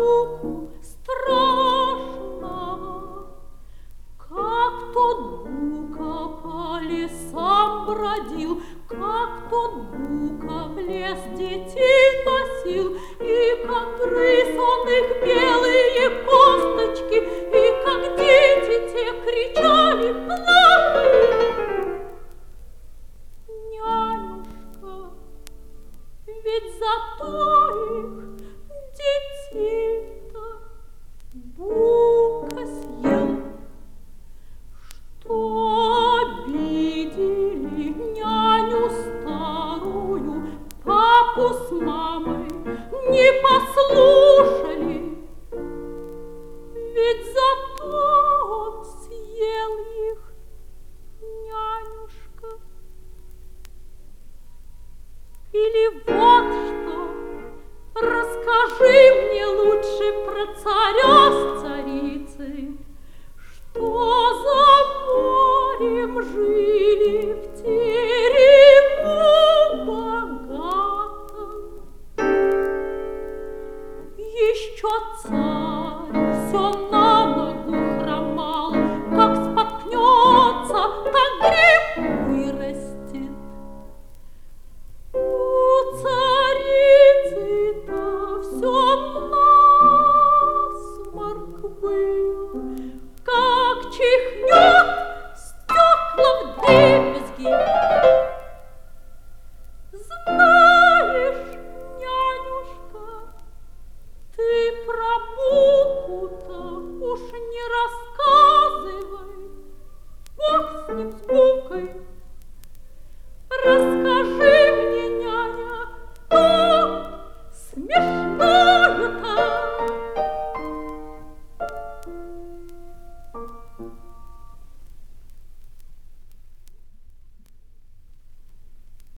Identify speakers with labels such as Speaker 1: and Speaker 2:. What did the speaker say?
Speaker 1: звуку страшного, как тот Бука по лесам бродил, как тот Бука в лес детей носил, и как грыз он их белые косточки, и как дети те кричали, плакали. Нянюшка, ведь зато их детей-то Бука съел. Что обидели няню старую, папу с мамой не послушали, ведь зато он съел их, нянюшка. Или вот что, расскажи мне лучше про царя с царицей, что за морем жили в терему богатом. Еще царь все на ногу хромал, как споткнется, так гриб вырастет. У царицы-то все насморк был, как чих